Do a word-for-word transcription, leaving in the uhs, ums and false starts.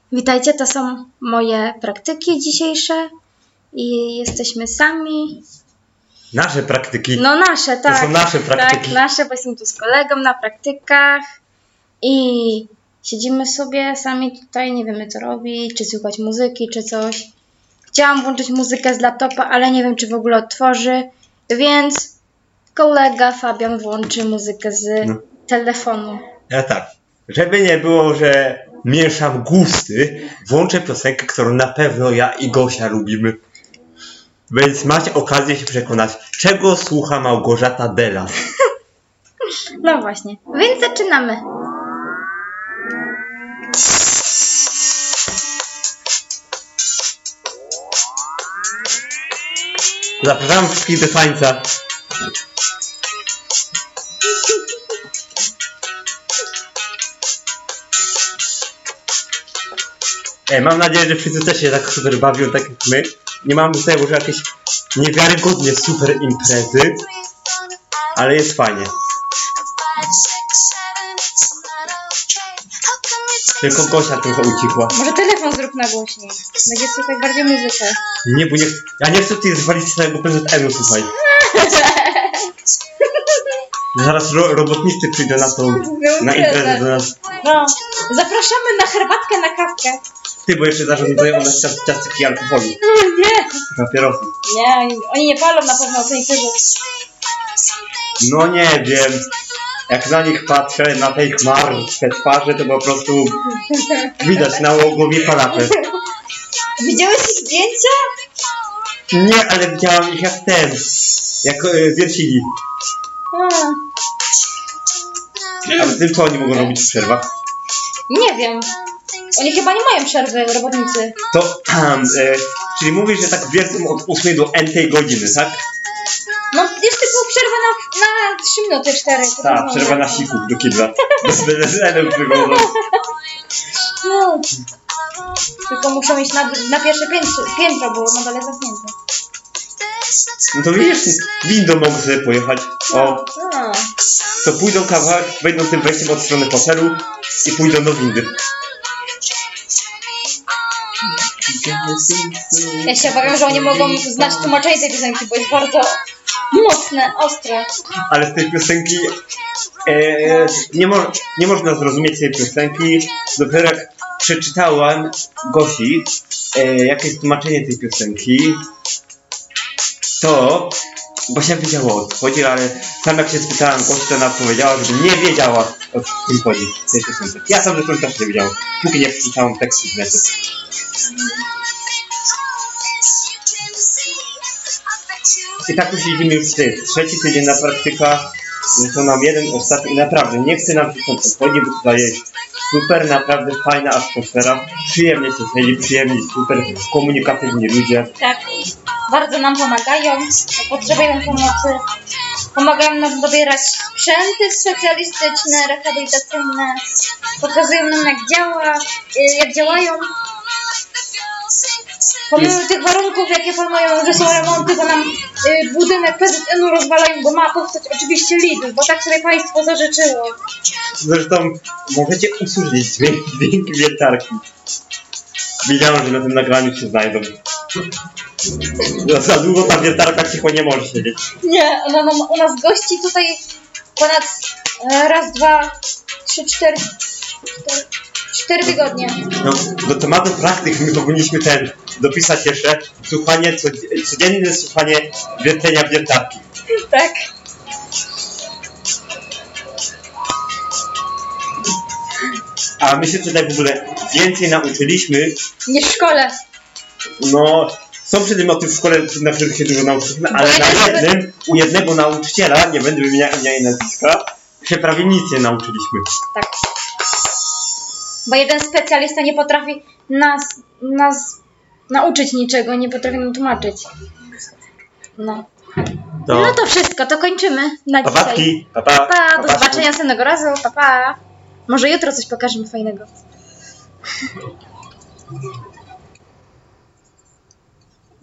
Witajcie, to są moje praktyki dzisiejsze i jesteśmy sami. Nasze praktyki. No nasze, tak. To są nasze praktyki. Tak, nasze, bo jestem tu z kolegą na praktykach i siedzimy sobie sami tutaj, nie wiemy co robić, czy słuchać muzyki, czy coś. Chciałam włączyć muzykę z laptopa, ale nie wiem, czy w ogóle otworzy, więc kolega Fabian włączy muzykę z no. telefonu. Ja tak. Żeby nie było, że mieszam gusty, włączę piosenkę, którą na pewno ja i Gosia lubimy. Więc macie okazję się przekonać, czego słucha Małgorzata Delas. No właśnie, więc zaczynamy. Zapraszam wszystkich do tańca. Ej, mam nadzieję, że wszyscy też się tak super bawią, tak jak my. Nie mamy tutaj może jakieś niewiarygodnie super imprezy, ale jest fajnie. Tylko Gosia trochę ucichła. Może telefon zrób na głośniej. Będzie słychać bardziej muzykę. Nie, bo nie, ja nie chcę tutaj zwalić całego P Z N-u, słuchaj. Zaraz ro, robotnicy przyjdą na tą, na imprezę do nas. No, zapraszamy na herbatkę, na kawkę. Ty, bo jeszcze zarządzają u nas ciastki alkoholu. No nie. Papierosy. Nie, oni, oni nie palą na pewno tej imprezy. No nie wiem. Jak na nich patrzę, na tej martwe twarzy, to po prostu widać na głowie parapet. Widziałeś ich zdjęcia? Nie, ale widziałam ich jak ten, jak e, wiercili. A. Ale z tym co oni mogą robić w przerwach? Nie wiem. Oni chyba nie mają przerwy, robotnicy. To, e, czyli mówisz, że tak wiercą od ósmej do n godziny, tak? No jest tylko przerwa na, na trzy minuty, cztery. Tak, przerwa na siku do kibla. Bez benezenem przygodą. No. Tylko muszą iść na, na pierwsze piętro, piętro, bo na dole zamknięte. No to wiesz, windą mogą sobie pojechać. O, A. to pójdą kawałek, wejdą tym wejściem od strony hotelu i pójdą do windy. Ja się obawiam, że oni mogą znać tłumaczenie tej piosenki, bo jest bardzo mocne, ostre. Ale z tej piosenki e, nie, mo nie można zrozumieć tej piosenki. Dopiero jak przeczytałem Gosi, e, jakie jest tłumaczenie tej piosenki, to Gosia wiedziała o co chodzi, ale sam jak się spytałem Gosi, to ona powiedziała, że nie wiedziała o co chodzi w tej piosence. Ja sam zresztą też nie wiedziałem, póki nie przeczytałem tekstu w necie. I tak już idziemy już tutaj. Trzeci tydzień na praktykach. To nam jeden ostatni. Naprawdę nie chcę nam się stąd odchodzić, bo tutaj jest super, naprawdę fajna atmosfera. Przyjemnie się siedzi, przyjemni, super komunikatywni ludzie. Tak, bardzo nam pomagają, potrzebują pomocy. Pomagają nam dobierać sprzęty specjalistyczne, rehabilitacyjne. Pokazują nam jak działa, jak działają. Pomimo tych warunków, jakie panują, że są remonty, to nam y, budynek P Z N-u rozwalają, bo ma powstać oczywiście Lidl, bo tak sobie państwo zażyczyło. Zresztą możecie usłyszeć dźwięk, dźwięk wiertarki. Wiedziałem, że na tym nagraniu się znajdą. Za długo ta wiertarka cicho nie może siedzieć. Nie, ona nam, u nas gości tutaj ponad e, raz, dwa, trzy, cztery, cztery, cztery tygodnie. No, do tematu praktyk my powinniśmy ten dopisać jeszcze słuchanie, codzienne słuchanie wiercenia wiertarki. Tak. A my się tutaj w ogóle więcej nauczyliśmy. Nie w szkole. No, są przedmioty w szkole, na których się dużo nauczyliśmy, ale na jednym, u jednego nauczyciela, nie będę wymieniał imienia i nazwiska, się prawie nic nie nauczyliśmy. Tak. Bo jeden specjalista nie potrafi nas, nas nauczyć niczego, nie potrafi nam tłumaczyć. No. To... No to wszystko, to kończymy na dzisiaj. Papatki, pa, pa, Pa, pa, do pa, zobaczenia następnego razu, pa, pa. Może jutro coś pokażemy fajnego.